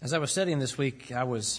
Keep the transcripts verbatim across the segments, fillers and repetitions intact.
As I was studying this week, I was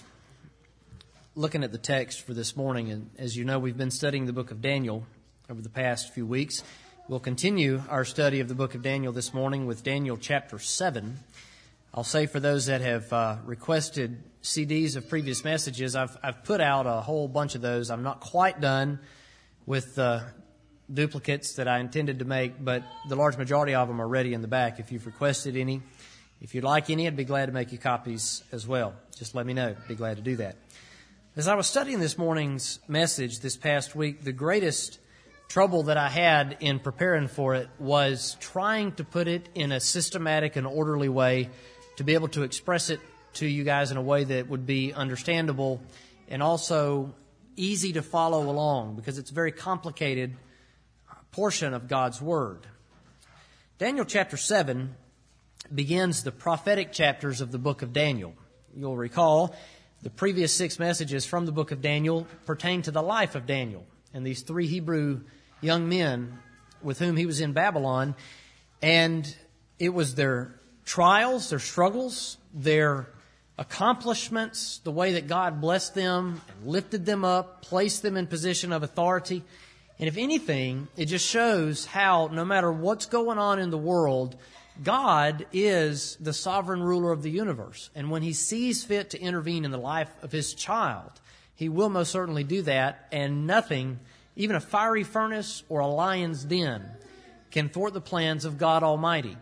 looking at the text for this morning, and as you know, we've been studying the book of Daniel over the past few weeks. We'll continue our study of the book of Daniel this morning with Daniel chapter seven. I'll say for those that have uh, requested C Ds of previous messages, I've, I've put out a whole bunch of those. I'm not quite done with the duplicates that I intended to make, but the large majority of them are ready in the back. If you've requested any, if you'd like any, I'd be glad to make you copies as well. Just let me know. I'd be glad to do that. As I was studying this morning's message this past week, the greatest trouble that I had in preparing for it was trying to put it in a systematic and orderly way to be able to express it to you guys in a way that would be understandable and also easy to follow along, because it's a very complicated portion of God's Word. Daniel chapter seven begins the prophetic chapters of the book of Daniel. You'll recall the previous six messages from the book of Daniel pertain to the life of Daniel and these three Hebrew young men with whom he was in Babylon. And it was their trials, their struggles, their accomplishments, the way that God blessed them and lifted them up, placed them in position of authority. And if anything, it just shows how no matter what's going on in the world, God is the sovereign ruler of the universe. And when He sees fit to intervene in the life of His child, He will most certainly do that. And nothing, even a fiery furnace or a lion's den, can thwart the plans of God Almighty.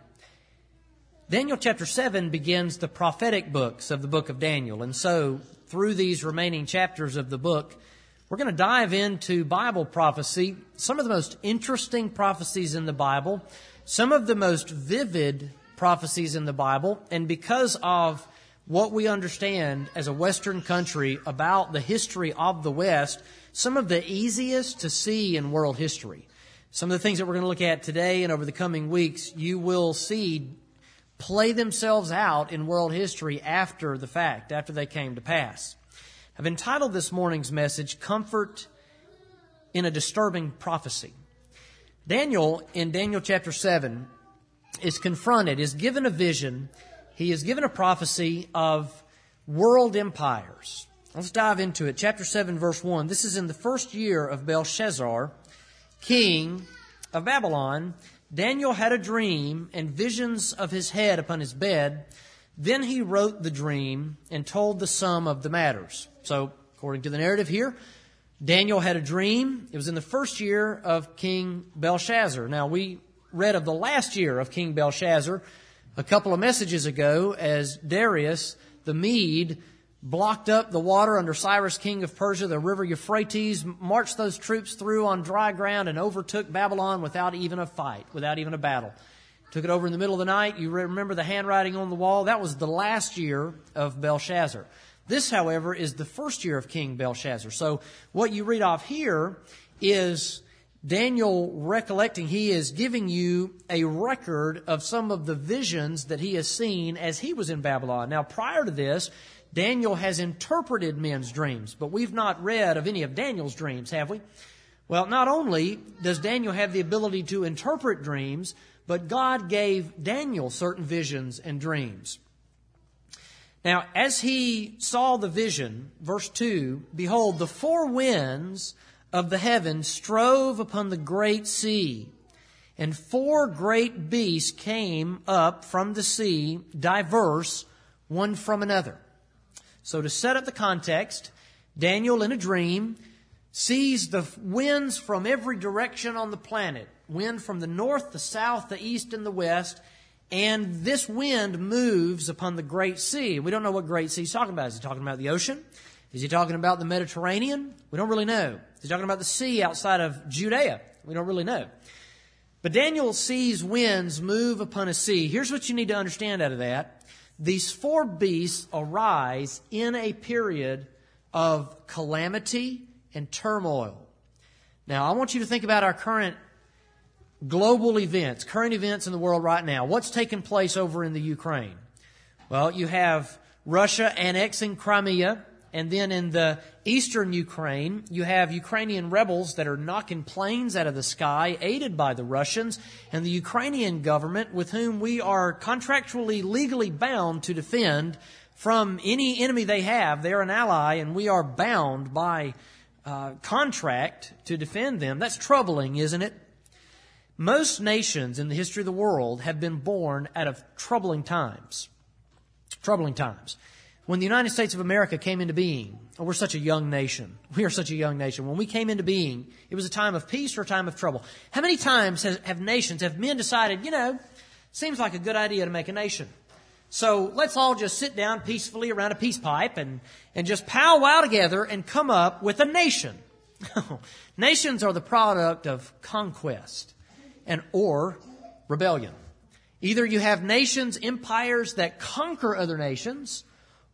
Daniel chapter seven begins the prophetic books of the book of Daniel. And so through these remaining chapters of the book, we're going to dive into Bible prophecy, some of the most interesting prophecies in the Bible, some of the most vivid prophecies in the Bible, and because of what we understand as a Western country about the history of the West, some of the easiest to see in world history. Some of the things that we're going to look at today and over the coming weeks, you will see play themselves out in world history after the fact, after they came to pass. I've entitled this morning's message, Comfort in a Disturbing Prophecy. Daniel, in Daniel chapter seven, is confronted, is given a vision. He is given a prophecy of world empires. Let's dive into it. Chapter seven, verse one. This is in the first year of Belshazzar, king of Babylon. Daniel had a dream and visions of his head upon his bed. Then he wrote the dream and told the sum of the matters. So, according to the narrative here, Daniel had a dream. It was in the first year of King Belshazzar. Now, we read of the last year of King Belshazzar a couple of messages ago as Darius the Mede blocked up the water under Cyrus, king of Persia, the river Euphrates, marched those troops through on dry ground and overtook Babylon without even a fight, without even a battle. Took it over in the middle of the night. You remember the handwriting on the wall? That was the last year of Belshazzar. This, however, is the first year of King Belshazzar. So what you read off here is Daniel recollecting. He is giving you a record of some of the visions that he has seen as he was in Babylon. Now, prior to this, Daniel has interpreted men's dreams, but we've not read of any of Daniel's dreams, have we? Well, not only does Daniel have the ability to interpret dreams, but God gave Daniel certain visions and dreams. Now, as he saw the vision, verse two, behold, the four winds of the heavens strove upon the great sea, and four great beasts came up from the sea, diverse, one from another. So to set up the context, Daniel in a dream sees the winds from every direction on the planet. Wind from the north, the south, the east, and the west. And this wind moves upon the great sea. We don't know what great sea he's talking about. Is he talking about the ocean? Is he talking about the Mediterranean? We don't really know. Is he talking about the sea outside of Judea? We don't really know. But Daniel sees winds move upon a sea. Here's what you need to understand out of that. These four beasts arise in a period of calamity and turmoil. Now, I want you to think about our current global events, current events in the world right now. What's taking place over in the Ukraine? Well, you have Russia annexing Crimea, and then in the eastern Ukraine, you have Ukrainian rebels that are knocking planes out of the sky, aided by the Russians, and the Ukrainian government, with whom we are contractually legally bound to defend, from any enemy they have. They're an ally, and we are bound by uh, contract to defend them. That's troubling, isn't it? Most nations in the history of the world have been born out of troubling times. Troubling times. When the United States of America came into being, oh, we're such a young nation. We are such a young nation. When we came into being, it was a time of peace or a time of trouble. How many times has, have nations, have men decided, you know, seems like a good idea to make a nation. So let's all just sit down peacefully around a peace pipe and, and just powwow together and come up with a nation. Nations are the product of conquest and or rebellion. Either you have nations, empires that conquer other nations,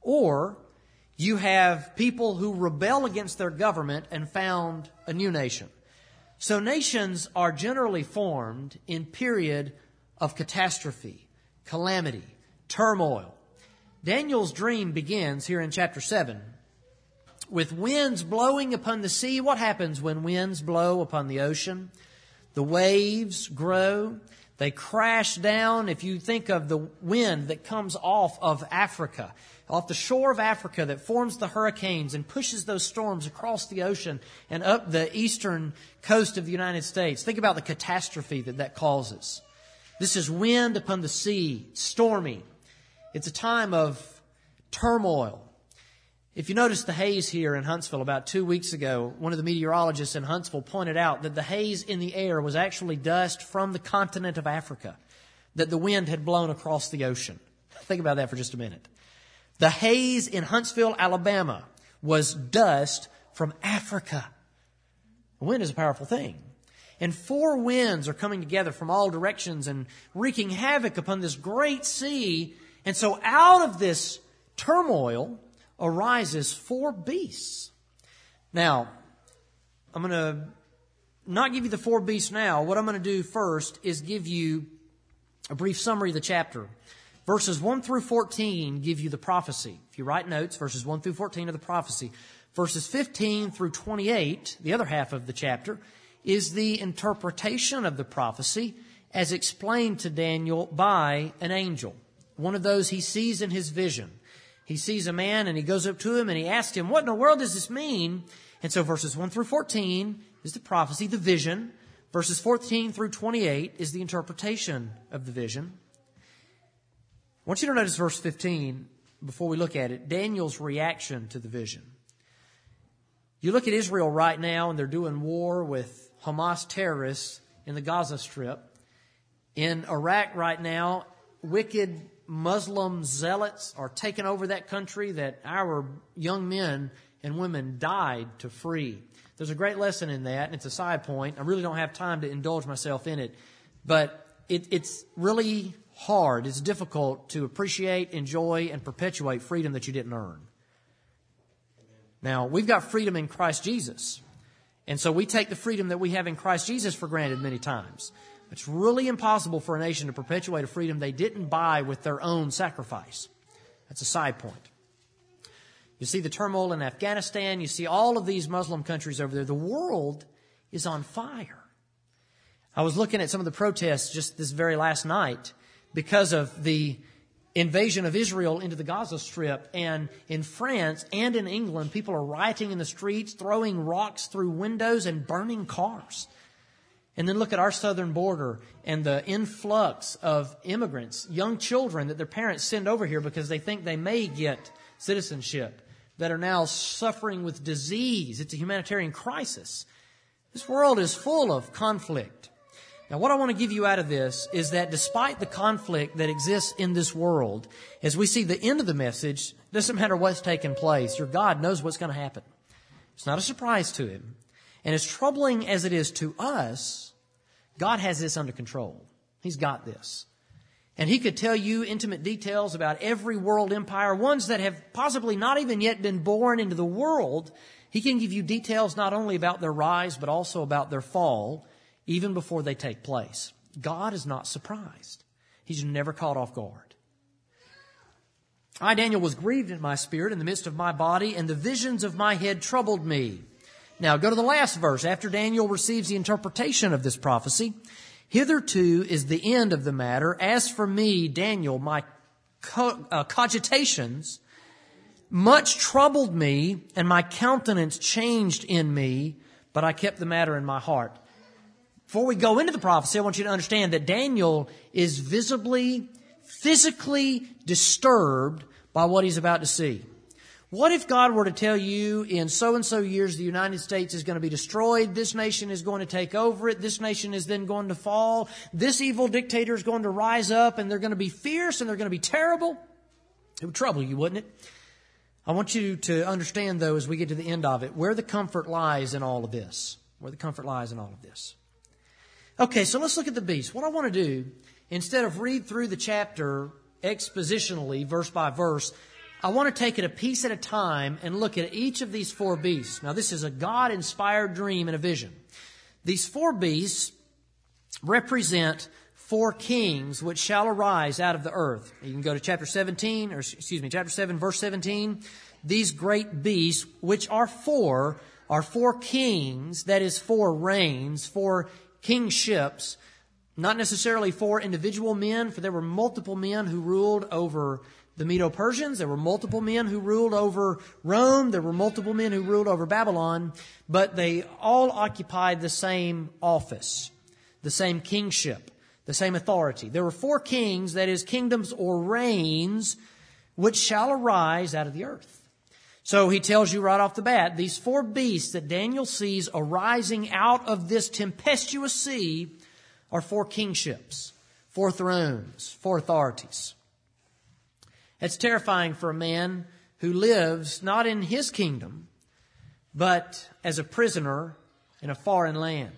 or you have people who rebel against their government and found a new nation. So nations are generally formed in period of catastrophe, calamity, turmoil. Daniel's dream begins here in chapter seven with winds blowing upon the sea. What happens when winds blow upon the ocean? The waves grow. They crash down. If you think of the wind that comes off of Africa, off the shore of Africa that forms the hurricanes and pushes those storms across the ocean and up the eastern coast of the United States. Think about the catastrophe that that causes. This is wind upon the sea, stormy. It's a time of turmoil. If you notice the haze here in Huntsville about two weeks ago, one of the meteorologists in Huntsville pointed out that the haze in the air was actually dust from the continent of Africa that the wind had blown across the ocean. Think about that for just a minute. The haze in Huntsville, Alabama was dust from Africa. The wind is a powerful thing. And four winds are coming together from all directions and wreaking havoc upon this great sea. And so out of this turmoil arises four beasts. Now, I'm going to not give you the four beasts now. What I'm going to do first is give you a brief summary of the chapter. Verses one through fourteen give you the prophecy. If you write notes, verses one through fourteen are the prophecy. Verses fifteen through twenty-eight, the other half of the chapter, is the interpretation of the prophecy as explained to Daniel by an angel. One of those he sees in his vision. He sees a man and he goes up to him and he asks him, what in the world does this mean? And so verses one through fourteen is the prophecy, the vision. Verses fourteen through twenty-eight is the interpretation of the vision. I want you to notice verse fifteen before we look at it, Daniel's reaction to the vision. You look at Israel right now and they're doing war with Hamas terrorists in the Gaza Strip. In Iraq right now, wicked Muslim zealots are taking over that country that our young men and women died to free. There's a great lesson in that, and it's a side point. I really don't have time to indulge myself in it. But it, it's really hard, it's difficult to appreciate, enjoy, and perpetuate freedom that you didn't earn. Now, we've got freedom in Christ Jesus. And so we take the freedom that we have in Christ Jesus for granted many times. It's really impossible for a nation to perpetuate a freedom they didn't buy with their own sacrifice. That's a side point. You see the turmoil in Afghanistan. You see all of these Muslim countries over there. The world is on fire. I was looking at some of the protests just this very last night because of the invasion of Israel into the Gaza Strip. And in France and in England, people are rioting in the streets, throwing rocks through windows and burning cars. And then look at our southern border and the influx of immigrants, young children that their parents send over here because they think they may get citizenship, that are now suffering with disease. It's a humanitarian crisis. This world is full of conflict. Now, what I want to give you out of this is that despite the conflict that exists in this world, as we see the end of the message, it doesn't matter what's taking place. Your God knows what's going to happen. It's not a surprise to Him. And as troubling as it is to us, God has this under control. He's got this. And He could tell you intimate details about every world empire, ones that have possibly not even yet been born into the world. He can give you details not only about their rise, but also about their fall, even before they take place. God is not surprised. He's never caught off guard. I, Daniel, was grieved in my spirit in the midst of my body, and the visions of my head troubled me. Now, go to the last verse. After Daniel receives the interpretation of this prophecy, hitherto is the end of the matter. As for me, Daniel, my co- uh, cogitations much troubled me, and my countenance changed in me, but I kept the matter in my heart. Before we go into the prophecy, I want you to understand that Daniel is visibly, physically disturbed by what he's about to see. What if God were to tell you in so-and-so years the United States is going to be destroyed, this nation is going to take over it, this nation is then going to fall, this evil dictator is going to rise up, and they're going to be fierce and they're going to be terrible? It would trouble you, wouldn't it? I want you to understand, though, as we get to the end of it, where the comfort lies in all of this. Where the comfort lies in all of this. Okay, so let's look at the beast. What I want to do, instead of read through the chapter expositionally, verse by verse, I want to take it a piece at a time and look at each of these four beasts. Now, this is a God-inspired dream and a vision. These four beasts represent four kings which shall arise out of the earth. You can go to chapter seventeen, or excuse me, chapter seven, verse seventeen. These great beasts, which are four, are four kings, that is four reigns, four kingships, not necessarily four individual men, for there were multiple men who ruled over the Medo-Persians. There were multiple men who ruled over Rome. There were multiple men who ruled over Babylon, but they all occupied the same office, the same kingship, the same authority. There were four kings, that is, kingdoms or reigns, which shall arise out of the earth. So he tells you right off the bat, these four beasts that Daniel sees arising out of this tempestuous sea are four kingships, four thrones, four authorities. It's terrifying for a man who lives not in his kingdom, but as a prisoner in a foreign land.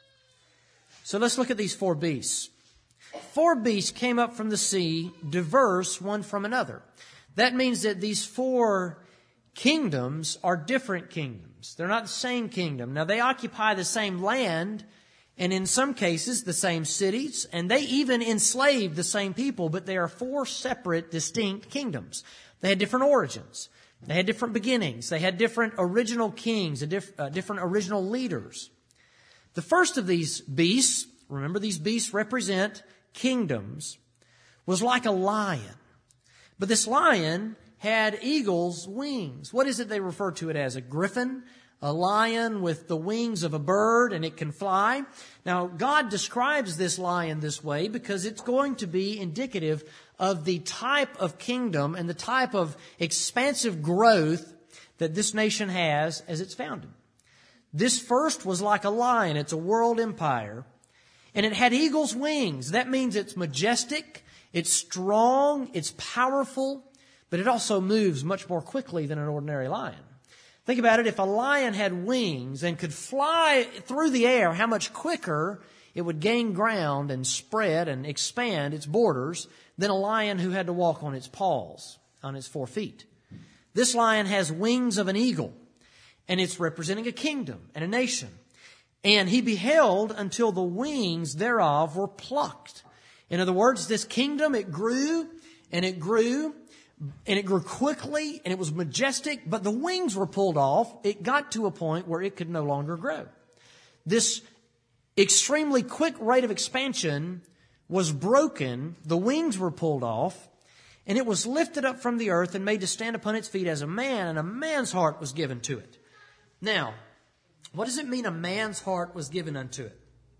So let's look at these four beasts. Four beasts came up from the sea, diverse one from another. That means that these four kingdoms are different kingdoms. They're not the same kingdom. Now, they occupy the same land, and in some cases, the same cities, and they even enslaved the same people, but they are four separate, distinct kingdoms. They had different origins. They had different beginnings. They had different original kings, and diff- uh, different original leaders. The first of these beasts, remember these beasts represent kingdoms, was like a lion. But this lion had eagle's wings. What is it they refer to it as? A griffin? A lion with the wings of a bird, and it can fly. Now, God describes this lion this way because it's going to be indicative of the type of kingdom and the type of expansive growth that this nation has as it's founded. This first was like a lion. It's a world empire. And it had eagle's wings. That means it's majestic, it's strong, it's powerful, but it also moves much more quickly than an ordinary lion. Think about it. If a lion had wings and could fly through the air, how much quicker it would gain ground and spread and expand its borders than a lion who had to walk on its paws, on its four feet. This lion has wings of an eagle, and it's representing a kingdom and a nation. And he beheld until the wings thereof were plucked. In other words, this kingdom, it grew and it grew and it grew quickly and it was majestic, but the wings were pulled off. It got to a point where it could no longer grow. This extremely quick rate of expansion was broken. The wings were pulled off, and it was lifted up from the earth and made to stand upon its feet as a man, and a man's heart was given to it. Now, what does it mean a man's heart was given unto it?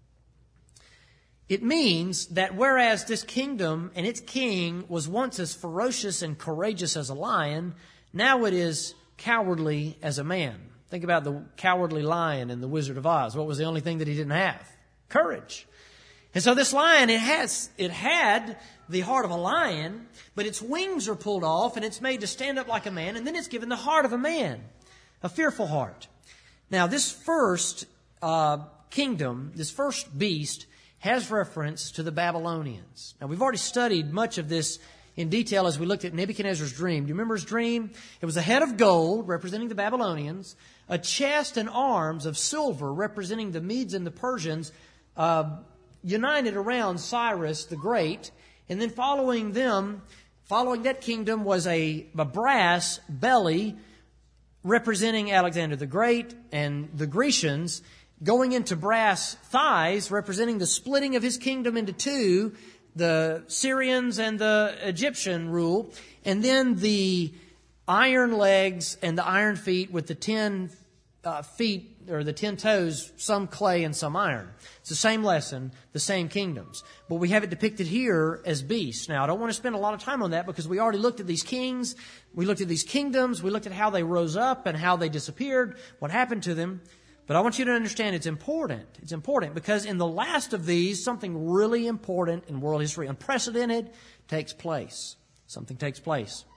It means that whereas this kingdom and its king was once as ferocious and courageous as a lion, now it is cowardly as a man. Think about the cowardly lion in The Wizard of Oz. What was the only thing that he didn't have? Courage. And so this lion, it has, it had the heart of a lion, but its wings are pulled off and it's made to stand up like a man, and then it's given the heart of a man, a fearful heart. Now, this first uh, kingdom, this first beast, has reference to the Babylonians. Now, we've already studied much of this in detail as we looked at Nebuchadnezzar's dream. Do you remember his dream? It was a head of gold, representing the Babylonians, a chest and arms of silver, representing the Medes and the Persians, uh, united around Cyrus the Great. And then following them, following that kingdom was a, a brass belly, representing Alexander the Great and the Grecians, going into brass thighs, representing the splitting of his kingdom into two, the Syrians and the Egyptian rule, and then the iron legs and the iron feet with the ten uh, feet or the ten toes, some clay and some iron. It's the same lesson, the same kingdoms. But we have it depicted here as beasts. Now, I don't want to spend a lot of time on that because we already looked at these kings. We looked at these kingdoms. We looked at how they rose up and how they disappeared, what happened to them. But I want you to understand it's important. It's important because in the last of these, something really important in world history, unprecedented, takes place. Something takes place.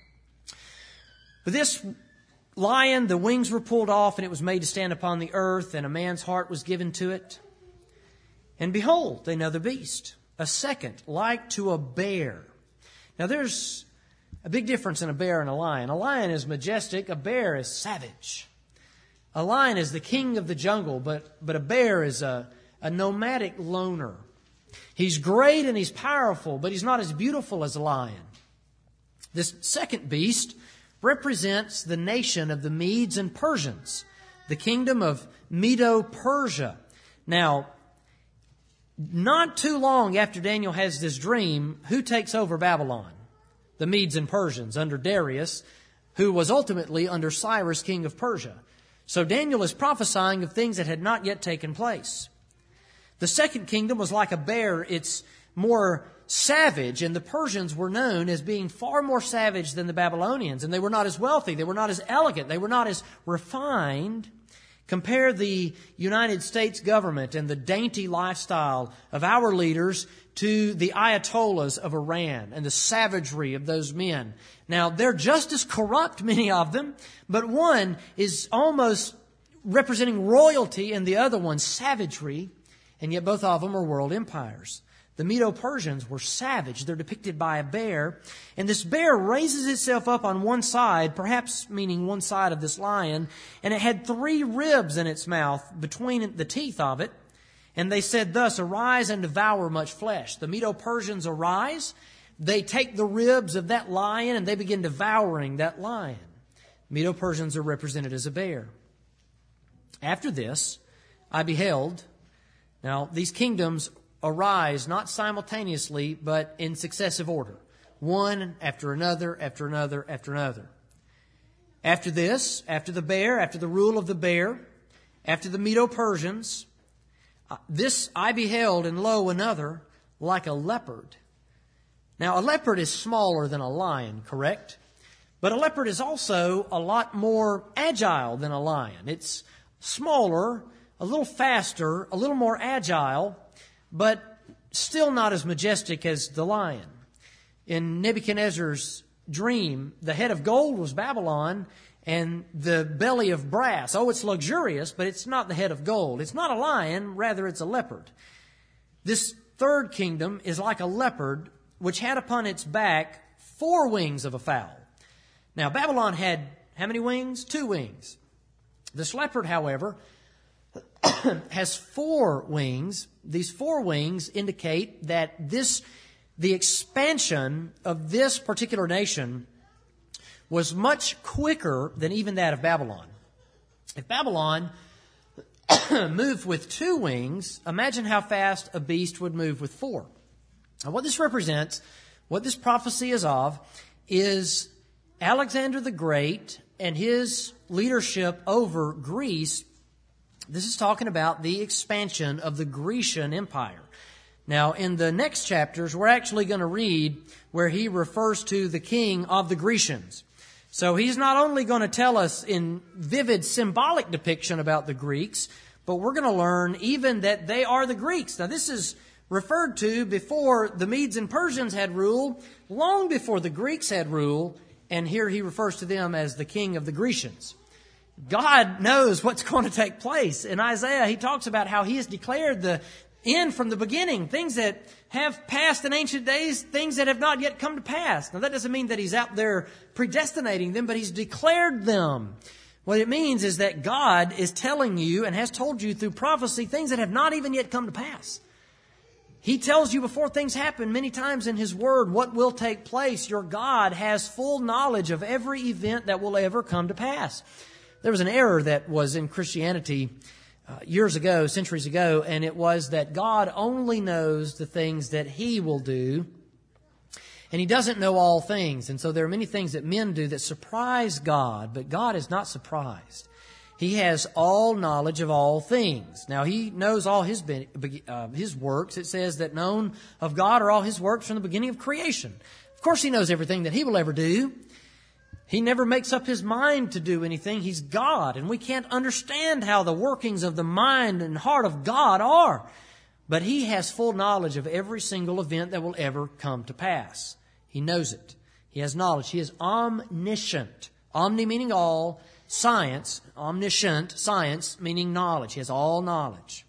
But this lion, the wings were pulled off, and it was made to stand upon the earth, and a man's heart was given to it. And behold, another beast, a second, like to a bear. Now there's a big difference in a bear and a lion. A lion is majestic, a bear is savage. A lion is the king of the jungle, but, but a bear is a, a nomadic loner. He's great and he's powerful, but he's not as beautiful as a lion. This second beast represents the nation of the Medes and Persians, the kingdom of Medo-Persia. Now, not too long after Daniel has this dream, who takes over Babylon? The Medes and Persians under Darius, who was ultimately under Cyrus, king of Persia. So Daniel is prophesying of things that had not yet taken place. The second kingdom was like a bear. It's more savage, and the Persians were known as being far more savage than the Babylonians, and they were not as wealthy, they were not as elegant, they were not as refined. Compare the United States government and the dainty lifestyle of our leaders to the Ayatollahs of Iran and the savagery of those men. Now, they're just as corrupt, many of them, but one is almost representing royalty and the other one savagery, and yet both of them are world empires. The Medo-Persians were savage. They're depicted by a bear. And this bear raises itself up on one side, perhaps meaning one side of this lion, and it had three ribs in its mouth between the teeth of it. And they said thus, arise and devour much flesh. The Medo-Persians arise. They take the ribs of that lion and they begin devouring that lion. Medo-Persians are represented as a bear. After this, I beheld. Now, these kingdoms arise not simultaneously, but in successive order. One after another, after another, after another. After this, after the bear, after the rule of the bear, after the Medo-Persians, uh, this I beheld, and lo, another, like a leopard. Now, a leopard is smaller than a lion, correct? But a leopard is also a lot more agile than a lion. It's smaller, a little faster, a little more agile, but still not as majestic as the lion. In Nebuchadnezzar's dream, the head of gold was Babylon and the belly of brass. Oh, it's luxurious, but it's not the head of gold. It's not a lion, rather it's a leopard. This third kingdom is like a leopard, which had upon its back four wings of a fowl. Now, Babylon had how many wings? Two wings. This leopard, however, has four wings. These four wings indicate that this, the expansion of this particular nation was much quicker than even that of Babylon. If Babylon moved with two wings, imagine how fast a beast would move with four. Now, what this represents, what this prophecy is of, is Alexander the Great and his leadership over Greece. This is talking about the expansion of the Grecian Empire. Now, in the next chapters, we're actually going to read where he refers to the king of the Grecians. So he's not only going to tell us in vivid symbolic depiction about the Greeks, but we're going to learn even that they are the Greeks. Now, this is referred to before the Medes and Persians had rule, long before the Greeks had rule, and here he refers to them as the king of the Grecians. God knows what's going to take place. In Isaiah, he talks about how he has declared the end from the beginning, things that have passed in ancient days, things that have not yet come to pass. Now, that doesn't mean that he's out there predestinating them, but he's declared them. What it means is that God is telling you and has told you through prophecy things that have not even yet come to pass. He tells you before things happen many times in His Word what will take place. Your God has full knowledge of every event that will ever come to pass. There was an error that was in Christianity uh, years ago, centuries ago, and it was that God only knows the things that He will do. And He doesn't know all things. And so there are many things that men do that surprise God, but God is not surprised. He has all knowledge of all things. Now, He knows all His uh, His works. It says that known of God are all His works from the beginning of creation. Of course, He knows everything that He will ever do. He never makes up His mind to do anything. He's God, and we can't understand how the workings of the mind and heart of God are. But He has full knowledge of every single event that will ever come to pass. He knows it. He has knowledge. He is omniscient. Omni meaning all. Science, omniscient, science meaning knowledge. He has all knowledge.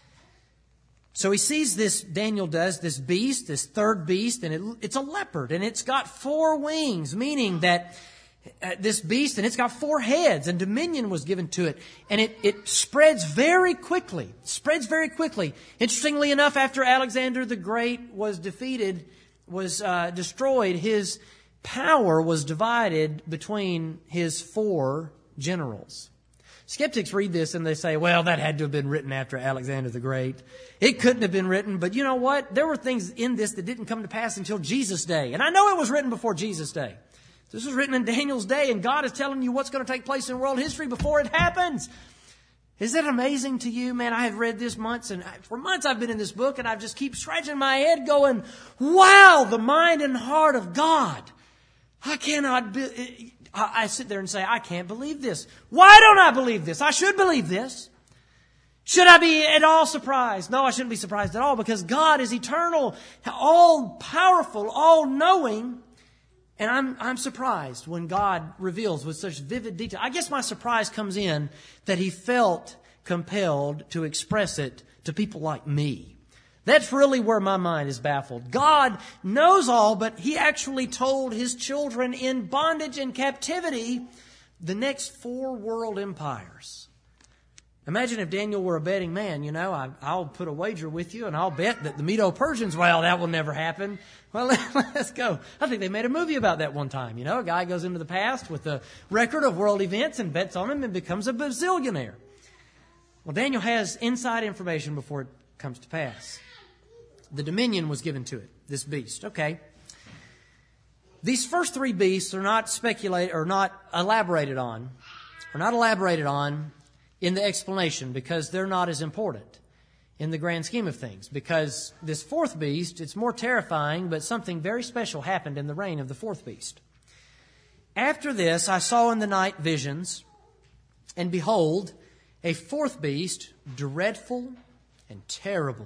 So he sees this, Daniel does, this beast, this third beast, and it, it's a leopard, and it's got four wings, meaning that uh, this beast, and it's got four heads, and dominion was given to it, and it, it spreads very quickly, spreads very quickly. Interestingly enough, after Alexander the Great was defeated, was uh, destroyed, his power was divided between his four generals. Skeptics read this and they say, well, that had to have been written after Alexander the Great. It couldn't have been written, but you know what? There were things in this that didn't come to pass until Jesus' day. And I know it was written before Jesus' day. This was written in Daniel's day, and God is telling you what's going to take place in world history before it happens. Is that amazing to you? Man, I have read this months, and for months I've been in this book, and I just keep scratching my head going, wow, the mind and heart of God. I cannot be... I sit there and say, I can't believe this. Why don't I believe this? I should believe this. Should I be at all surprised? No, I shouldn't be surprised at all, because God is eternal, all-powerful, all-knowing. And I'm, I'm surprised when God reveals with such vivid detail. I guess my surprise comes in that He felt compelled to express it to people like me. That's really where my mind is baffled. God knows all, but He actually told His children in bondage and captivity the next four world empires. Imagine if Daniel were a betting man. You know, I, I'll put a wager with you, and I'll bet that the Medo-Persians, well, that will never happen. Well, let's go. I think they made a movie about that one time. You know, a guy goes into the past with a record of world events and bets on them and becomes a bazillionaire. Well, Daniel has inside information before it comes to pass. The dominion was given to it, this beast. Okay. These first three beasts are not speculated or not elaborated on, are not elaborated on in the explanation, because they're not as important in the grand scheme of things. Because this fourth beast, it's more terrifying, but something very special happened in the reign of the fourth beast. After this, I saw in the night visions, and behold, a fourth beast, dreadful and terrible,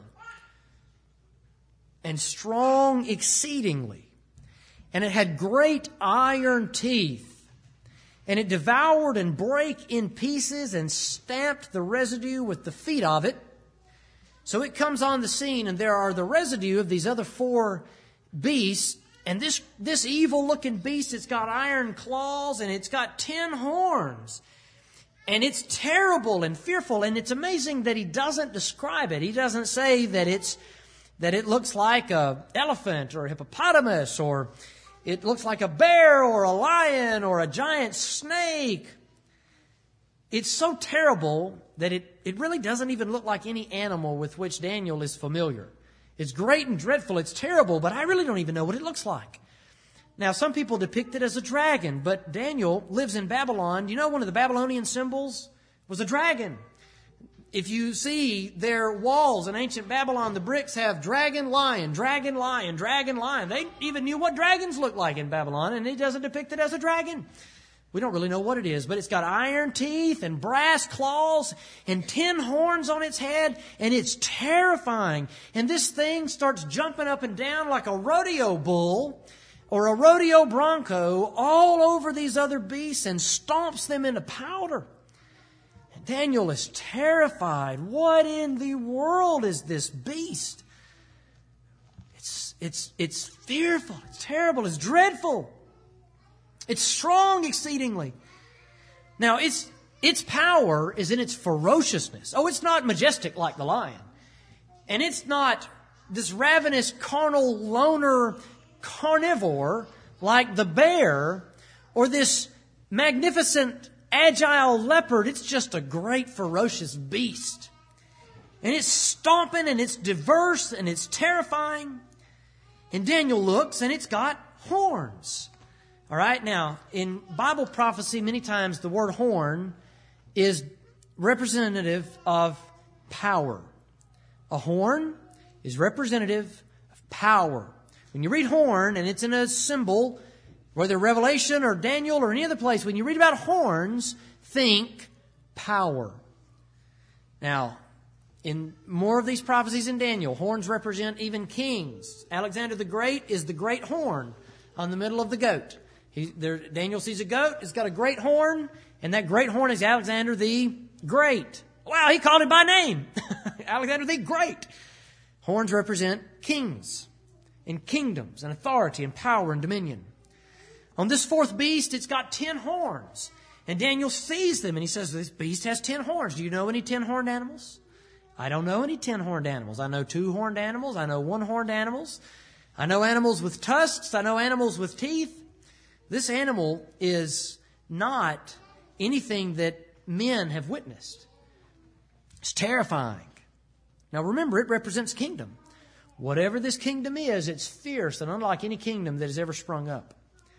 and strong exceedingly. And it had great iron teeth. And it devoured and brake in pieces and stamped the residue with the feet of it. So it comes on the scene, and there are the residue of these other four beasts. And this, this evil-looking beast, it's got iron claws, and it's got ten horns. And it's terrible and fearful. And it's amazing that he doesn't describe it. He doesn't say that it's that it looks like an elephant or a hippopotamus, or it looks like a bear or a lion or a giant snake. It's so terrible that it, it really doesn't even look like any animal with which Daniel is familiar. It's great and dreadful. It's terrible, but I really don't even know what it looks like. Now, some people depict it as a dragon, but Daniel lives in Babylon. You know, one of the Babylonian symbols was a dragon. If you see their walls in ancient Babylon, the bricks have dragon, lion, dragon, lion, dragon, lion. They even knew what dragons looked like in Babylon, and it doesn't depict it as a dragon. We don't really know what it is, but it's got iron teeth and brass claws and ten horns on its head, and it's terrifying. And this thing starts jumping up and down like a rodeo bull or a rodeo bronco all over these other beasts and stomps them into powder. Daniel is terrified. What in the world is this beast? It's, it's, it's fearful. It's terrible. It's dreadful. It's strong exceedingly. Now, its, its power is in its ferociousness. Oh, it's not majestic like the lion. And it's not this ravenous, carnal, loner carnivore like the bear, or this magnificent agile leopard. It's just a great ferocious beast. And it's stomping, and it's diverse, and it's terrifying. And Daniel looks, and it's got horns. All right, now, in Bible prophecy, many times the word horn is representative of power. A horn is representative of power. When you read horn, and it's in a symbol, whether Revelation or Daniel or any other place, when you read about horns, think power. Now, in more of these prophecies in Daniel, horns represent even kings. Alexander the Great is the great horn on the middle of the goat. He, there, Daniel sees a goat, it's got a great horn, and that great horn is Alexander the Great. Wow, he called him by name. Alexander the Great. Horns represent kings and kingdoms and authority and power and dominion. On this fourth beast, it's got ten horns. And Daniel sees them and he says, this beast has ten horns. Do you know any ten-horned animals? I don't know any ten-horned animals. I know two-horned animals. I know one-horned animals. I know animals with tusks. I know animals with teeth. This animal is not anything that men have witnessed. It's terrifying. Now remember, it represents kingdom. Whatever this kingdom is, it's fierce and unlike any kingdom that has ever sprung up.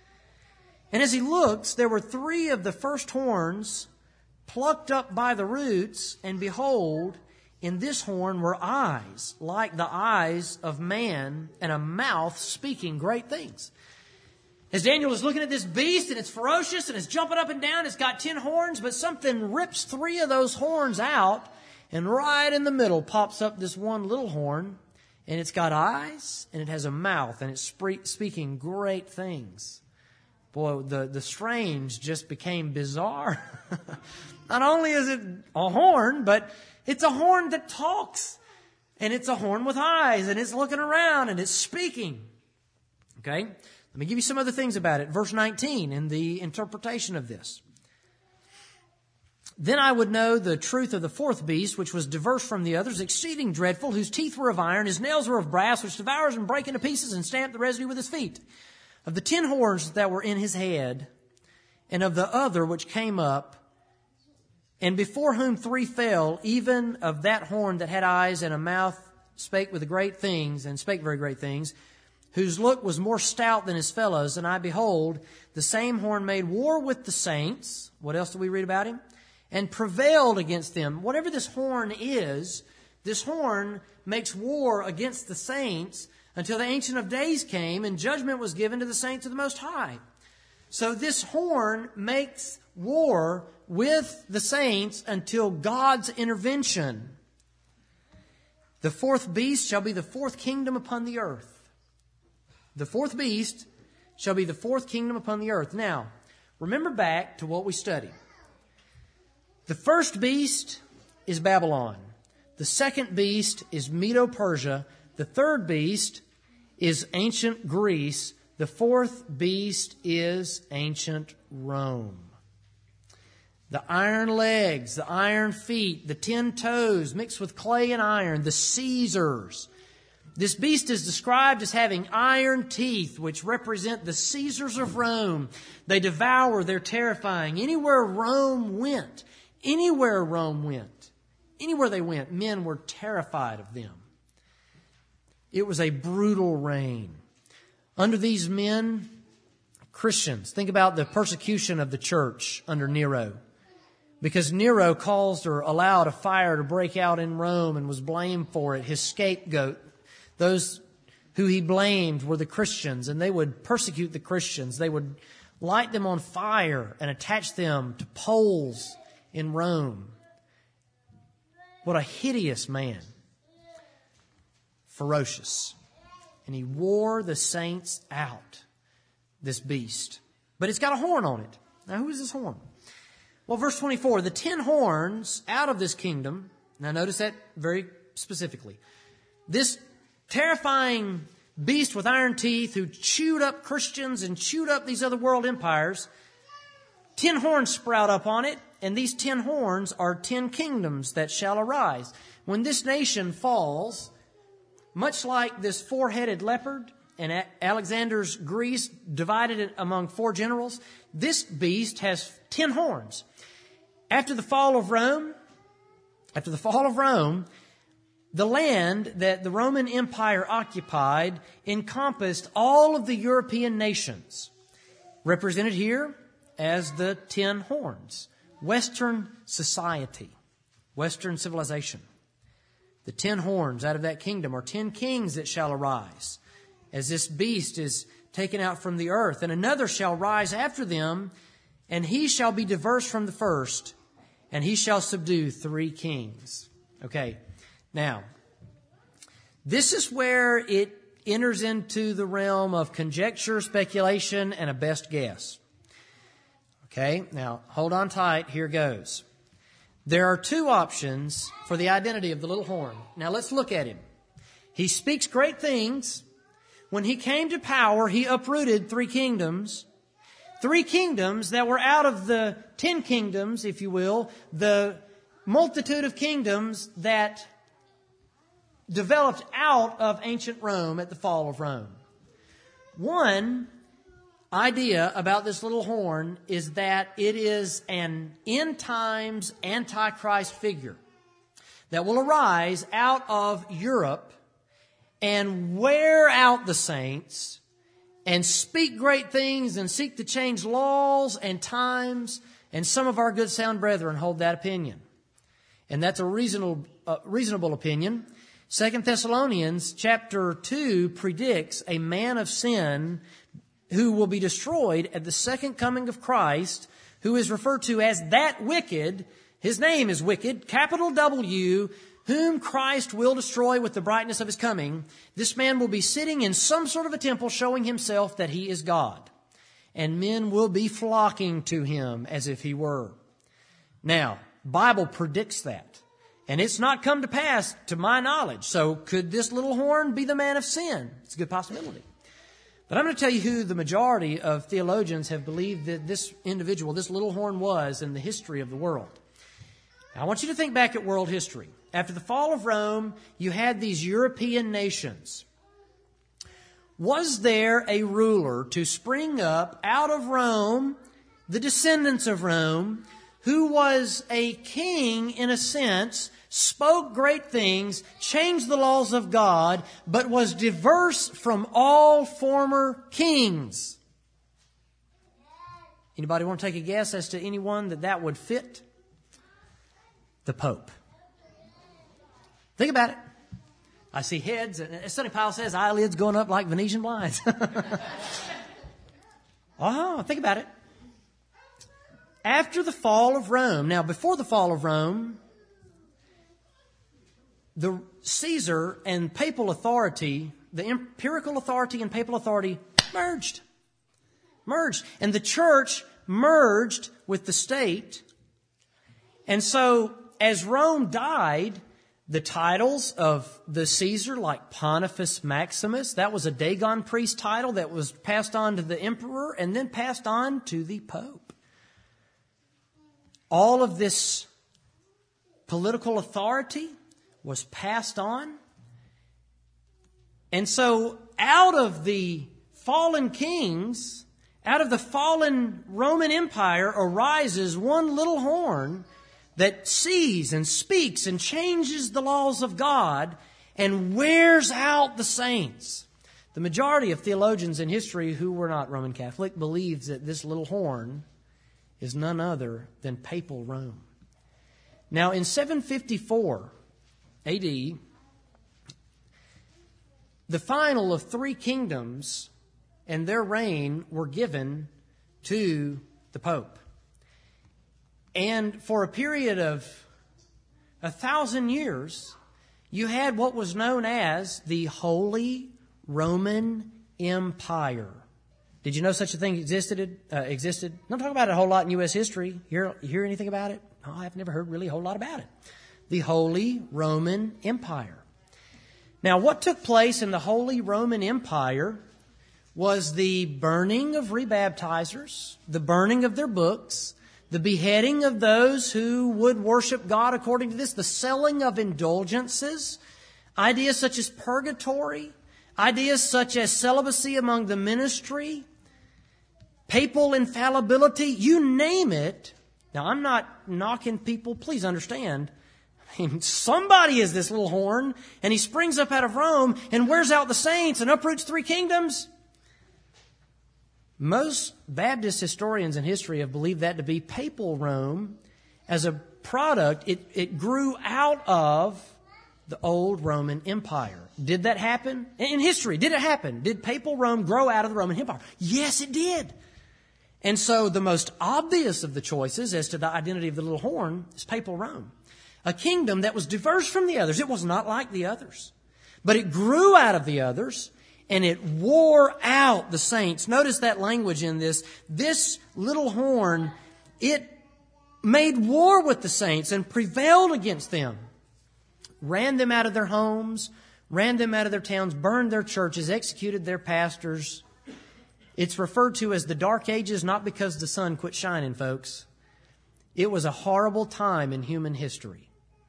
And as he looks, there were three of the first horns plucked up by the roots, and behold, in this horn were eyes, like the eyes of man, and a mouth speaking great things. As Daniel is looking at this beast, and it's ferocious, and it's jumping up and down, it's got ten horns, but something rips three of those horns out, and right in the middle pops up this one little horn, and it's got eyes, and it has a mouth, and it's spe- speaking great things. Boy, the, the strange just became bizarre. Not only is it a horn, but it's a horn that talks. And it's a horn with eyes, and it's looking around, and it's speaking. Okay? Let me give you some other things about it. Verse nineteen in the interpretation of this. Then I would know the truth of the fourth beast, which was diverse from the others, exceeding dreadful, whose teeth were of iron, his nails were of brass, which devours and breaks into pieces and stamped the residue with his feet. Of the ten horns that were in his head, and of the other which came up, and before whom three fell, even of that horn that had eyes and a mouth spake with great things, and spake very great things, whose look was more stout than his fellows. And I behold, the same horn made war with the saints. What else do we read about him? And prevailed against them. Whatever this horn is, this horn makes war against the saints until the Ancient of Days came and judgment was given to the saints of the Most High. So this horn makes war with the saints until God's intervention. The fourth beast shall be the fourth kingdom upon the earth. The fourth beast shall be the fourth kingdom upon the earth. Now, remember back to what we studied. The first beast is Babylon. The second beast is Medo-Persia. The third beast is ancient Greece. The fourth beast is ancient Rome. The iron legs, the iron feet, the ten toes mixed with clay and iron, the Caesars. This beast is described as having iron teeth, which represent the Caesars of Rome. They devour, they're terrifying. Anywhere Rome went, anywhere Rome went, anywhere they went, men were terrified of them. It was a brutal reign. Under these men, Christians, think about the persecution of the church under Nero. Because Nero caused or allowed a fire to break out in Rome and was blamed for it. His scapegoat, those who he blamed were the Christians, and they would persecute the Christians. They would light them on fire and attach them to poles in Rome. What a hideous man. Ferocious. And he wore the saints out, this beast. But it's got a horn on it. Now, who is this horn? Well, verse twenty-four, the ten horns out of this kingdom, now notice that very specifically. This terrifying beast with iron teeth who chewed up Christians and chewed up these other world empires, ten horns sprout up on it, and these ten horns are ten kingdoms that shall arise. When this nation falls, much like this four-headed leopard and Alexander's Greece divided it among four generals, this beast has ten horns. After the fall of Rome, after the fall of Rome, the land that the Roman Empire occupied encompassed all of the European nations, represented here as the ten horns, Western society, Western civilization. The ten horns out of that kingdom are ten kings that shall arise, as this beast is taken out from the earth, and another shall rise after them, and he shall be diverse from the first, and he shall subdue three kings. Okay, now, this is where it enters into the realm of conjecture, speculation, and a best guess. Okay, now, hold on tight, here goes. There are two options for the identity of the little horn. Now, let's look at him. He speaks great things. When he came to power, he uprooted three kingdoms. Three kingdoms that were out of the ten kingdoms, if you will, the multitude of kingdoms that developed out of ancient Rome at the fall of Rome. One idea about this little horn is that it is an end times Antichrist figure that will arise out of Europe and wear out the saints and speak great things and seek to change laws and times, and some of our good sound brethren hold that opinion. And that's a reasonable, uh, reasonable opinion. Second Thessalonians chapter two predicts a man of sin who will be destroyed at the second coming of Christ, who is referred to as that wicked. His name is wicked, capital W, whom Christ will destroy with the brightness of his coming. This man will be sitting in some sort of a temple showing himself that he is God. And men will be flocking to him as if he were. Now, Bible predicts that. And it's not come to pass to my knowledge. So could this little horn be the man of sin? It's a good possibility. But I'm going to tell you who the majority of theologians have believed that this individual, this little horn, was in the history of the world. Now, I want you to think back at world history. After the fall of Rome, you had these European nations. Was there a ruler to spring up out of Rome, the descendants of Rome, who was a king in a sense, spoke great things, changed the laws of God, but was diverse from all former kings? Anybody want to take a guess as to anyone that that would fit? The Pope. Think about it. I see heads, and as Sonny Powell says, eyelids going up like Venetian blinds. Oh, think about it. After the fall of Rome, now before the fall of Rome, the Caesar and papal authority, the imperial authority and papal authority merged. Merged. And the church merged with the state. And so, as Rome died, the titles of the Caesar, like Pontifex Maximus, that was a Dagon priest title that was passed on to the emperor and then passed on to the Pope. All of this political authority was passed on. And so out of the fallen kings, out of the fallen Roman Empire arises one little horn that sees and speaks and changes the laws of God and wears out the saints. The majority of theologians in history who were not Roman Catholic believes that this little horn is none other than papal Rome. Now, in seven fifty-four A D, the final of three kingdoms and their reign were given to the Pope. And for a period of a thousand years, you had what was known as the Holy Roman Empire. Did you know such a thing existed? Uh, existed? Don't talk about it a whole lot in U S history. Hear, you hear anything about it? No, I've never heard really a whole lot about it. The Holy Roman Empire. Now, what took place in the Holy Roman Empire was the burning of rebaptizers, the burning of their books, the beheading of those who would worship God according to this, the selling of indulgences, ideas such as purgatory, ideas such as celibacy among the ministry, papal infallibility, you name it. Now, I'm not knocking people. Please understand, Somebody is this little horn, and he springs up out of Rome and wears out the saints and uproots three kingdoms. Most Baptist historians in history have believed that to be papal Rome as a product. It, it grew out of the old Roman Empire. Did that happen? In history, did it happen? Did papal Rome grow out of the Roman Empire? Yes, it did. And so the most obvious of the choices as to the identity of the little horn is papal Rome. A kingdom that was diverse from the others. It was not like the others. But it grew out of the others, and it wore out the saints. Notice that language in this. This little horn, it made war with the saints and prevailed against them. Ran them out of their homes, ran them out of their towns, burned their churches, executed their pastors. It's referred to as the Dark Ages, not because the sun quit shining, folks. It was a horrible time in human history.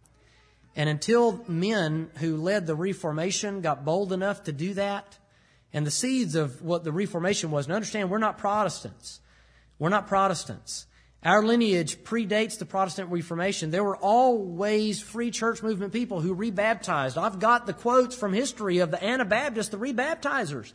And until men who led the Reformation got bold enough to do that, and the seeds of what the Reformation was, and understand, we're not Protestants. We're not Protestants. Our lineage predates the Protestant Reformation. There were always free church movement people who rebaptized. I've got the quotes from history of the Anabaptists, the rebaptizers.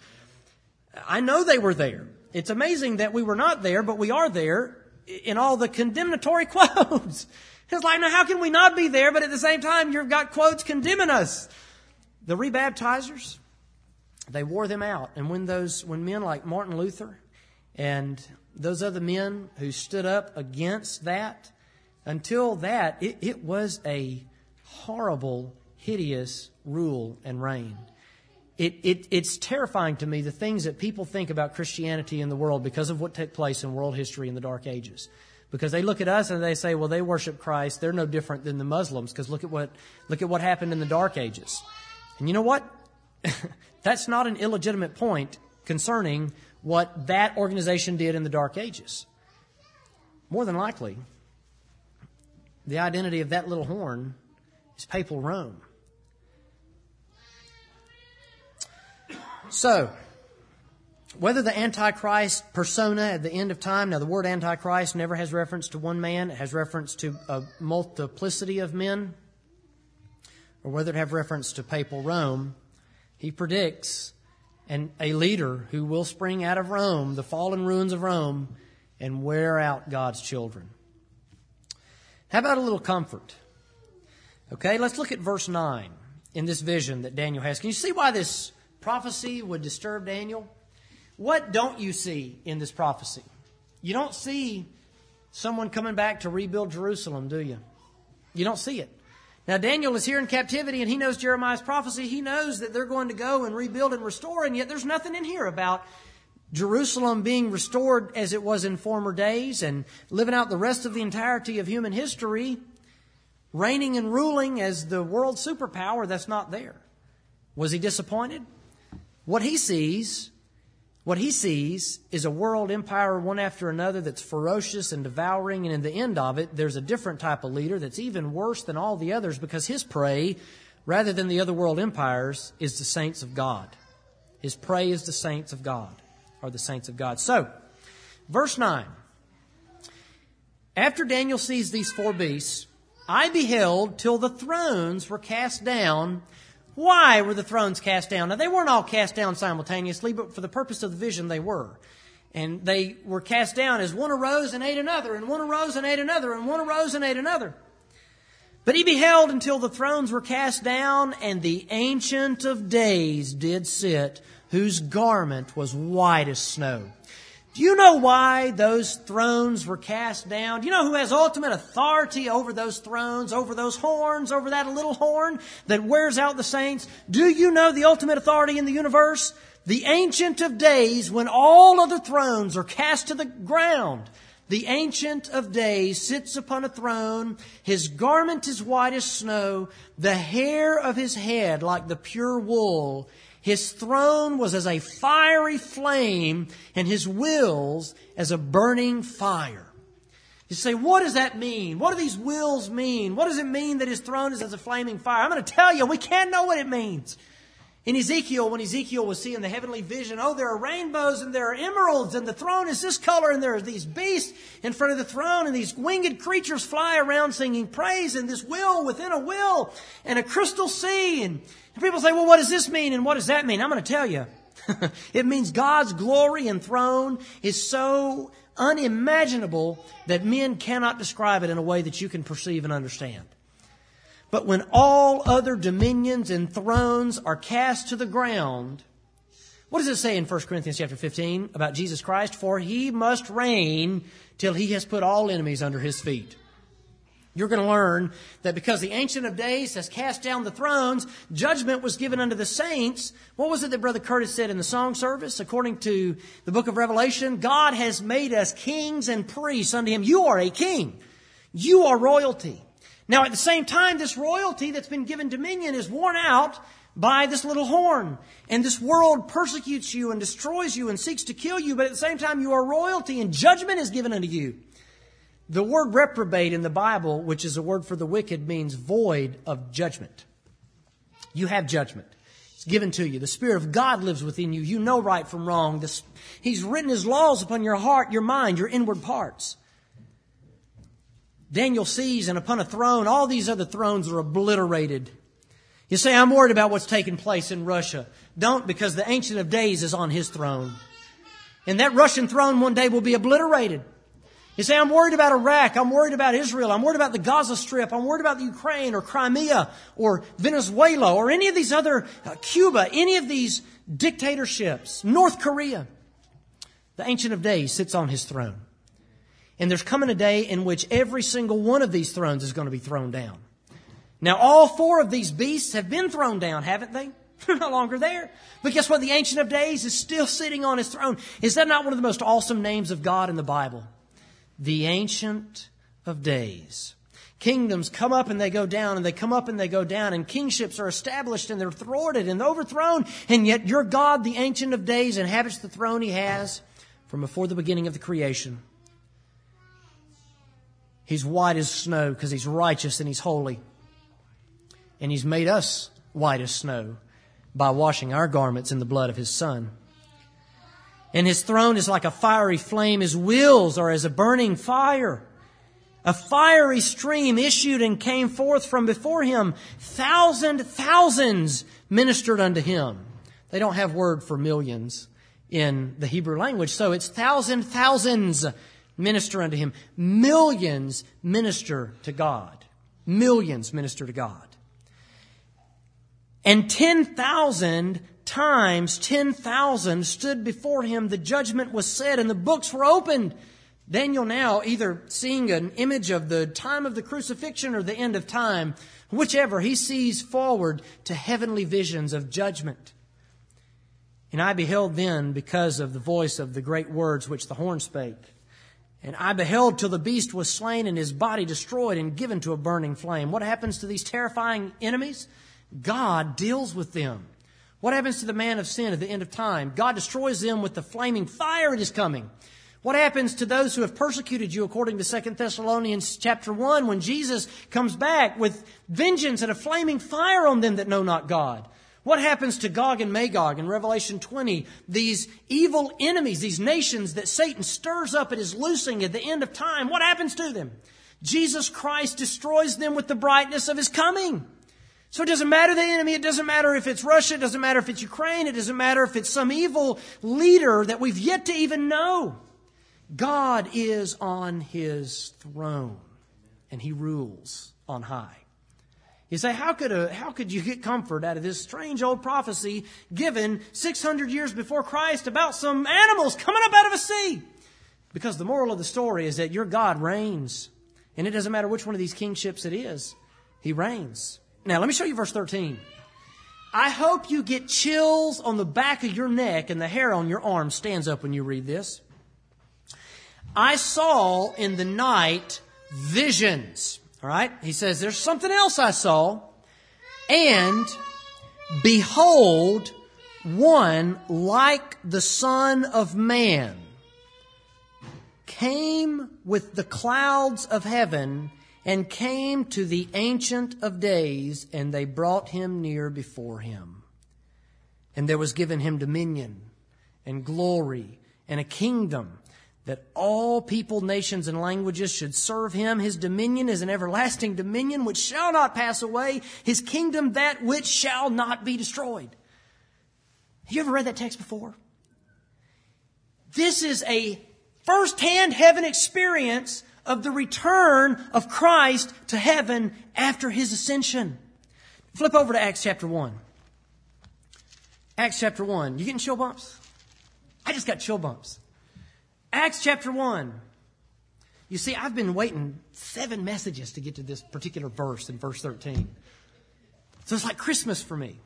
I know they were there. It's amazing that we were not there, but we are there in all the condemnatory quotes. It's like, now how can we not be there, but at the same time you've got quotes condemning us? The rebaptizers, they wore them out. And when those, when men like Martin Luther and those other men who stood up against that, until that, it, it was a horrible, hideous rule and reign. It, it, it's terrifying to me, the things that people think about Christianity in the world because of what took place in world history in the Dark Ages. Because they look at us and they say, well, they worship Christ. They're no different than the Muslims because look at what look at what happened in the Dark Ages. And you know what? That's not an illegitimate point concerning what that organization did in the Dark Ages. More than likely, the identity of that little horn is papal Rome. So, whether the Antichrist persona at the end of time, now the word Antichrist never has reference to one man, it has reference to a multiplicity of men, or whether it have reference to papal Rome, he predicts an, a leader who will spring out of Rome, the fallen ruins of Rome, and wear out God's children. How about a little comfort? Okay, let's look at verse nine in this vision that Daniel has. Can you see why this prophecy would disturb Daniel? What don't you see in this prophecy? You don't see someone coming back to rebuild Jerusalem, do you? You don't see it. Now, Daniel is here in captivity, and he knows Jeremiah's prophecy. He knows that they're going to go and rebuild and restore, and yet there's nothing in here about Jerusalem being restored as it was in former days and living out the rest of the entirety of human history, reigning and ruling as the world superpower. That's not there. Was he disappointed? What he sees... What he sees is a world empire one after another that's ferocious and devouring, and in the end of it, there's a different type of leader that's even worse than all the others because his prey, rather than the other world empires, is the saints of God. His prey is the saints of God, or the saints of God. So, verse nine. After Daniel sees these four beasts, I beheld till the thrones were cast down. Why were the thrones cast down? Now, they weren't all cast down simultaneously, but for the purpose of the vision, they were. And they were cast down as one arose and ate another, and one arose and ate another, and one arose and ate another. But he beheld until the thrones were cast down, and the Ancient of Days did sit, whose garment was white as snow. Do you know why those thrones were cast down? Do you know who has ultimate authority over those thrones, over those horns, over that little horn that wears out the saints? Do you know the ultimate authority in the universe? The Ancient of Days, when all other thrones are cast to the ground, the Ancient of Days sits upon a throne. His garment is white as snow, the hair of his head like the pure wool. His throne was as a fiery flame, and his wheels as a burning fire. You say, what does that mean? What do these wheels mean? What does it mean that his throne is as a flaming fire? I'm going to tell you, we can't know what it means. In Ezekiel, when Ezekiel was seeing the heavenly vision, oh, there are rainbows and there are emeralds and the throne is this color and there are these beasts in front of the throne and these winged creatures fly around singing praise and this will within a will and a crystal sea. And people say, well, what does this mean and what does that mean? I'm going to tell you. It means God's glory and throne is so unimaginable that men cannot describe it in a way that you can perceive and understand. But when all other dominions and thrones are cast to the ground, what does it say in First Corinthians chapter fifteen about Jesus Christ? For He must reign till He has put all enemies under His feet. You're going to learn that because the Ancient of Days has cast down the thrones, judgment was given unto the saints. What was it that Brother Curtis said in the song service? According to the book of Revelation, God has made us kings and priests unto Him. You are a king. You are royalty. Now, at the same time, this royalty that's been given dominion is worn out by this little horn. And this world persecutes you and destroys you and seeks to kill you. But at the same time, you are royalty and judgment is given unto you. The word reprobate in the Bible, which is a word for the wicked, means void of judgment. You have judgment. It's given to you. The Spirit of God lives within you. You know right from wrong. This, He's written His laws upon your heart, your mind, your inward parts. Daniel sees, and upon a throne, all these other thrones are obliterated. You say, I'm worried about what's taking place in Russia. Don't, because the Ancient of Days is on His throne. And that Russian throne one day will be obliterated. You say, I'm worried about Iraq. I'm worried about Israel. I'm worried about the Gaza Strip. I'm worried about the Ukraine or Crimea or Venezuela or any of these other, uh, Cuba, any of these dictatorships, North Korea. The Ancient of Days sits on His throne. And there's coming a day in which every single one of these thrones is going to be thrown down. Now, all four of these beasts have been thrown down, haven't they? They're no longer there. But guess what? The Ancient of Days is still sitting on His throne. Is that not one of the most awesome names of God in the Bible? The Ancient of Days. Kingdoms come up and they go down, and they come up and they go down, and kingships are established and they're thwarted and overthrown. And yet your God, the Ancient of Days, inhabits the throne He has from before the beginning of the creation. He's white as snow because He's righteous and He's holy. And He's made us white as snow by washing our garments in the blood of His Son. And His throne is like a fiery flame. His wheels are as a burning fire. A fiery stream issued and came forth from before Him. Thousand thousands ministered unto Him. They don't have word for millions in the Hebrew language, so it's thousand thousands minister unto Him. Millions minister to God. Millions minister to God. And ten thousand times ten thousand stood before Him. The judgment was said and the books were opened. Daniel now either seeing an image of the time of the crucifixion or the end of time, whichever, he sees forward to heavenly visions of judgment. And I beheld then, because of the voice of the great words which the horn spake, and I beheld till the beast was slain and his body destroyed and given to a burning flame. What happens to these terrifying enemies? God deals with them. What happens to the man of sin at the end of time? God destroys them with the flaming fire that is coming. What happens to those who have persecuted you according to Second Thessalonians chapter one when Jesus comes back with vengeance and a flaming fire on them that know not God? What happens to Gog and Magog in Revelation twenty? These evil enemies, these nations that Satan stirs up at his loosing at the end of time. What happens to them? Jesus Christ destroys them with the brightness of His coming. So it doesn't matter the enemy. It doesn't matter if it's Russia. It doesn't matter if it's Ukraine. It doesn't matter if it's some evil leader that we've yet to even know. God is on His throne and He rules on high. You say, how could a, how could you get comfort out of this strange old prophecy given six hundred years before Christ about some animals coming up out of a sea? Because the moral of the story is that your God reigns. And it doesn't matter which one of these kingships it is. He reigns. Now, let me show you verse thirteen. I hope you get chills on the back of your neck and the hair on your arm stands up when you read this. I saw in the night visions. All right? He says, there's something else I saw. And behold, one like the Son of Man came with the clouds of heaven and came to the Ancient of Days, and they brought Him near before Him. And there was given him dominion and glory and a kingdom, that all people, nations, and languages should serve him. His dominion is an everlasting dominion which shall not pass away. His kingdom that which shall not be destroyed. Have you ever read that text before? This is a first-hand heaven experience of the return of Christ to heaven after his ascension. Flip over to Acts chapter one. Acts chapter one. You getting chill bumps? I just got chill bumps. Acts chapter one. You see, I've been waiting seven messages to get to this particular verse in verse thirteen. So it's like Christmas for me.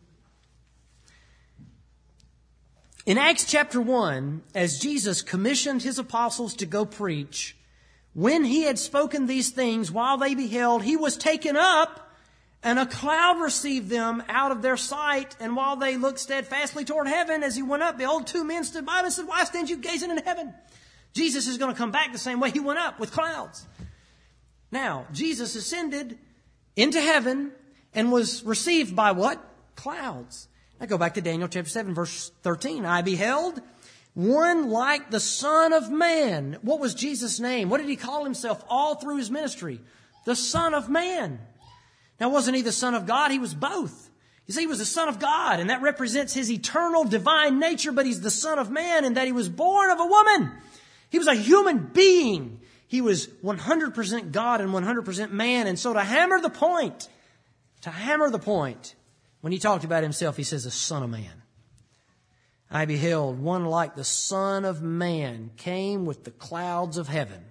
In Acts chapter one, as Jesus commissioned his apostles to go preach, when he had spoken these things while they beheld, he was taken up, and a cloud received them out of their sight. And while they looked steadfastly toward heaven as he went up, behold, two men stood by him and said, why stand you gazing in heaven? Jesus is going to come back the same way he went up, with clouds. Now, Jesus ascended into heaven and was received by what? Clouds. Now go back to Daniel chapter seven, verse thirteen. I beheld one like the Son of Man. What was Jesus' name? What did he call himself all through his ministry? The Son of Man. Now, wasn't he the Son of God? He was both. You see, he was the Son of God, and that represents his eternal divine nature, but he's the Son of Man in that he was born of a woman. He was a human being. He was one hundred percent God and one hundred percent man. And so to hammer the point, to hammer the point, when he talked about himself, he says, the Son of Man. I beheld one like the Son of Man came with the clouds of heaven.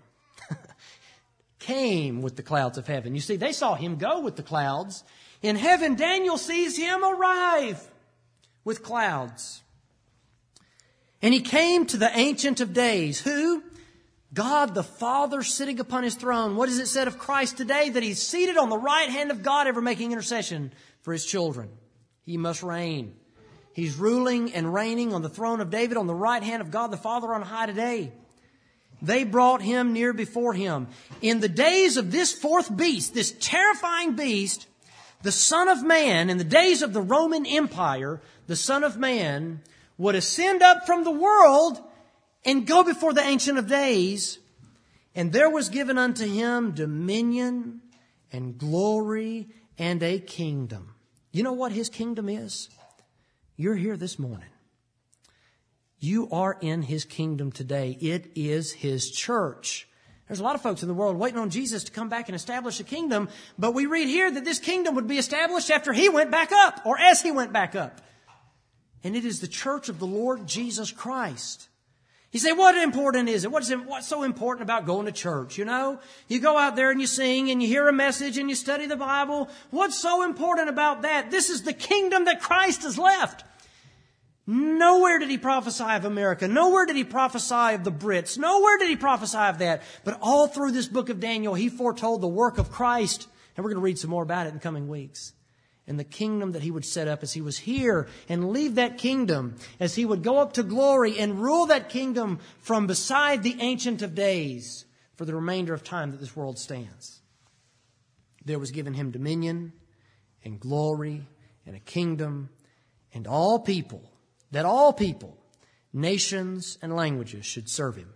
Came with the clouds of heaven. You see, they saw him go with the clouds. In heaven, Daniel sees him arrive with clouds. And he came to the Ancient of Days. Who? God the Father sitting upon his throne. What is it said of Christ today? That he's seated on the right hand of God, ever making intercession for his children. He must reign. He's ruling and reigning on the throne of David on the right hand of God the Father on high today. They brought him near before him. In the days of this fourth beast, this terrifying beast, the Son of Man, in the days of the Roman Empire, the Son of Man would ascend up from the world and go before the Ancient of Days. And there was given unto him dominion and glory and a kingdom. You know what his kingdom is? You're here this morning. You are in his kingdom today. It is his church. There's a lot of folks in the world waiting on Jesus to come back and establish a kingdom, but we read here that this kingdom would be established after he went back up, or as he went back up. And it is the church of the Lord Jesus Christ. You say, what important is it? What's, what's so important about going to church? You know, you go out there and you sing and you hear a message and you study the Bible. What's so important about that? This is the kingdom that Christ has left. Nowhere did he prophesy of America. Nowhere did he prophesy of the Brits. Nowhere did he prophesy of that. But all through this book of Daniel, he foretold the work of Christ. And we're going to read some more about it in the coming weeks. And the kingdom that he would set up as he was here and leave that kingdom, as he would go up to glory and rule that kingdom from beside the Ancient of Days for the remainder of time that this world stands. There was given him dominion and glory and a kingdom, and all people, that all people, nations and languages should serve him.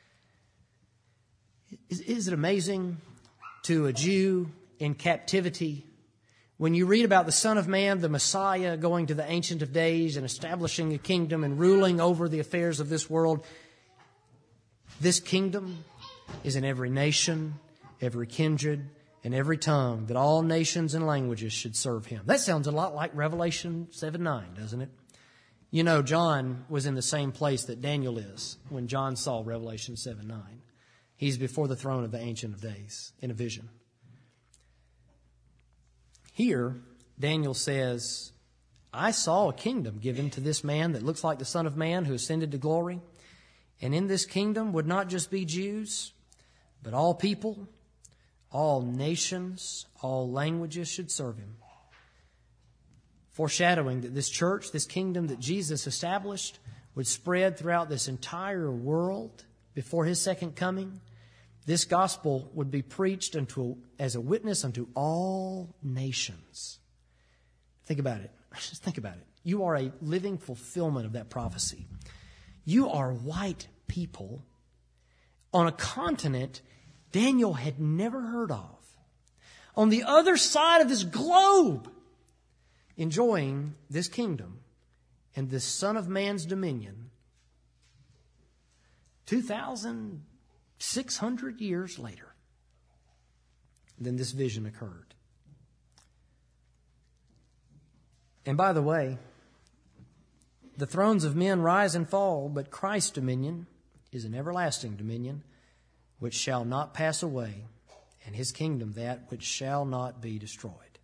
Is, is it amazing to a Jew in captivity when you read about the Son of Man, the Messiah, going to the Ancient of Days and establishing a kingdom and ruling over the affairs of this world? This kingdom is in every nation, every kindred, and every tongue, that all nations and languages should serve him. That sounds a lot like Revelation seven nine, doesn't it? You know, John was in the same place that Daniel is when John saw Revelation seven nine. He's before the throne of the Ancient of Days in a vision. Here, Daniel says, I saw a kingdom given to this man that looks like the Son of Man who ascended to glory. And in this kingdom would not just be Jews, but all people, all nations, all languages should serve him. Foreshadowing that this church, this kingdom that Jesus established, would spread throughout this entire world before his second coming. This gospel would be preached unto, as a witness unto all nations. Think about it. just think about it. You are a living fulfillment of that prophecy. You are white people on a continent Daniel had never heard of, on the other side of this globe, enjoying this kingdom and this Son of Man's dominion two thousand six hundred years later. Then this vision occurred. And by the way, the thrones of men rise and fall, but Christ's dominion is an everlasting dominion which shall not pass away, and his kingdom that which shall not be destroyed.